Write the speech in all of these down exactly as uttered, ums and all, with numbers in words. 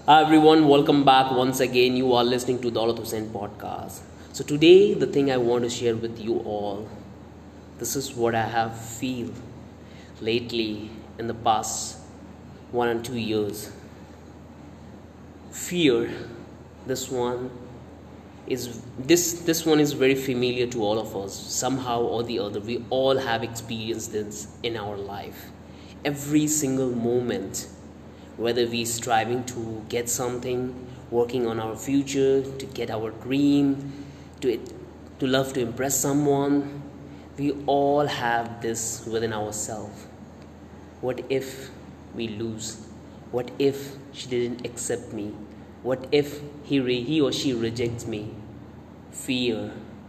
Hi everyone, welcome back once again. You are listening to the Daulat Hussain podcast. So today the thing I want to share with you all, this is what I have feel lately in the past one and two years. Fear, this one is this this one is very familiar to all of us. Somehow or the other, we all have experienced this in our life. Every single moment, whether we striving to get something, working on our future, to get our dream, to to love to impress someone, we all have this within ourselves. What if we lose? What if she didn't accept me? What if he re- he or she rejects me? Fear.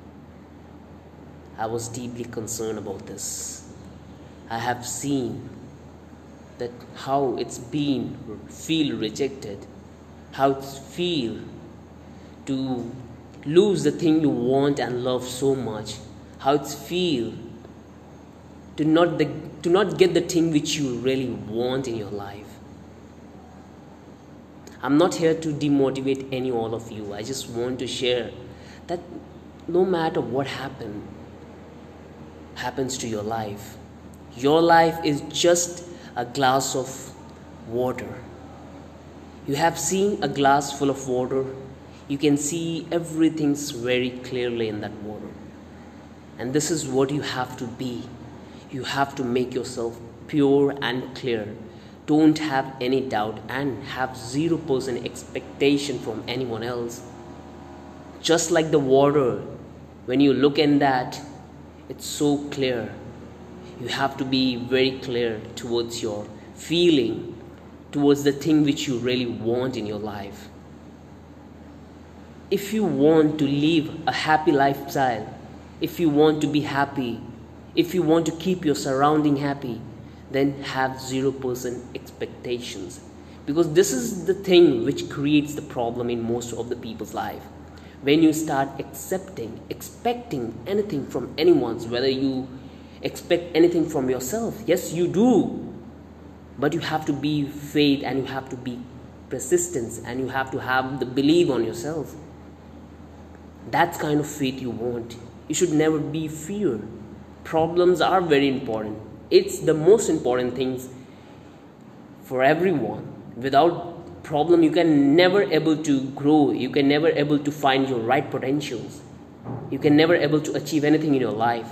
I was deeply concerned about this. I have seen that how it's been feel rejected, how it's feel to lose the thing you want and love so much, how it's feel to not the, to not get the thing which you really want in your life. I'm not here to demotivate any all of you. I just want to share that no matter what happen happens to your life, your life is just a glass of water. You have seen a glass full of water. You can see everything very clearly in that water. And this is what you have to be. You have to make yourself pure and clear. Don't have any doubt and have zero percent expectation from anyone else. Just like the water, when you look in that, it's so clear. You have to be very clear towards your feeling, towards the thing which you really want in your life. If you want to live a happy lifestyle, if you want to be happy, if you want to keep your surrounding happy, then have zero percent expectations. Because this is the thing which creates the problem in most of the people's life. When you start accepting, expecting anything from anyone's, whether you expect anything from yourself, yes you do, but you have to be faith and you have to be persistence and you have to have the belief on yourself. That's kind of faith you want. You should never be fear. Problems are very important. It's the most important things for everyone. Without problem you can never able to grow, you can never able to find your right potentials, you can never able to achieve anything in your life.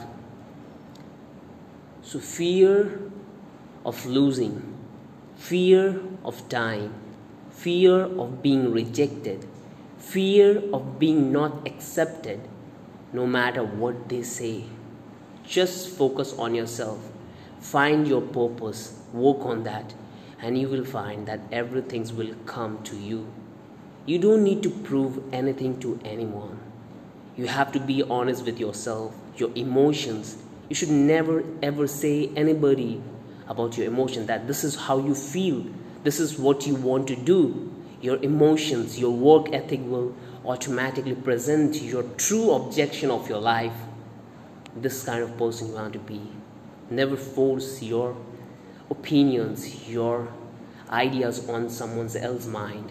So fear of losing, fear of dying, fear of being rejected, fear of being not accepted, no matter what they say. Just focus on yourself. Find your purpose, work on that, and you will find that everything will come to you. You don't need to prove anything to anyone. You have to be honest with yourself, your emotions. You should never ever say anybody about your emotion that this is how you feel, this is what you want to do. Your emotions, your work ethic will automatically present your true objection of your life. This kind of person you want to be. Never force your opinions, your ideas on someone else's mind.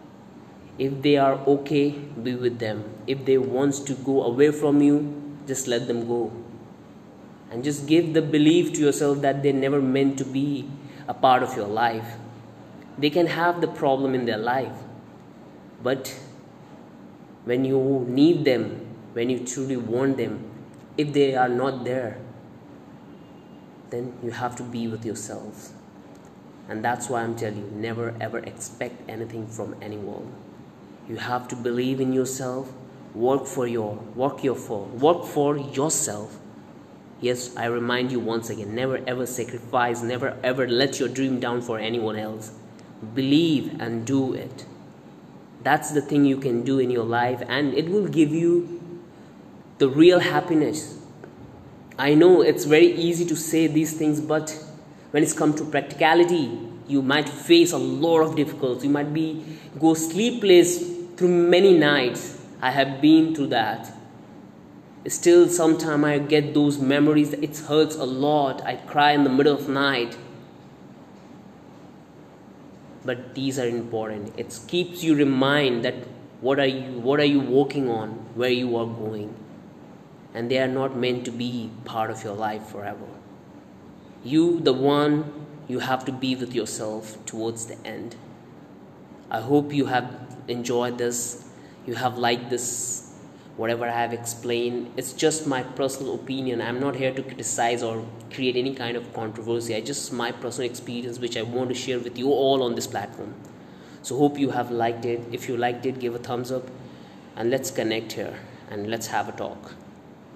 If they are okay, be with them. If they want to go away from you, just let them go. And just give the belief to yourself that they're never meant to be a part of your life. They can have the problem in their life, but when you need them, when you truly want them, if they are not there, then you have to be with yourselves. And that's why I'm telling you, never ever expect anything from anyone. You have to believe in yourself, work for your work your for work for yourself. Yes, I remind you once again, never ever sacrifice, never ever let your dream down for anyone else. Believe and do it. That's the thing you can do in your life, and it will give you the real happiness. I know it's very easy to say these things, but when it's come to practicality, you might face a lot of difficulties. You might be go sleepless through many nights. I have been through that. Still, sometimes I get those memories. It hurts a lot. I cry in the middle of night. but these are important. It keeps you remind that what are you what are you working on, where you are going, and they are not meant to be part of your life forever. You, the one, you have to be with yourself towards the end. I hope you have enjoyed this, you have liked this, whatever I have explained. It's just my personal opinion. I'm not here to criticize or create any kind of controversy. I just my personal experience which I want to share with you all on this platform. So hope you have liked it. If you liked it, give a thumbs up and let's connect here and let's have a talk.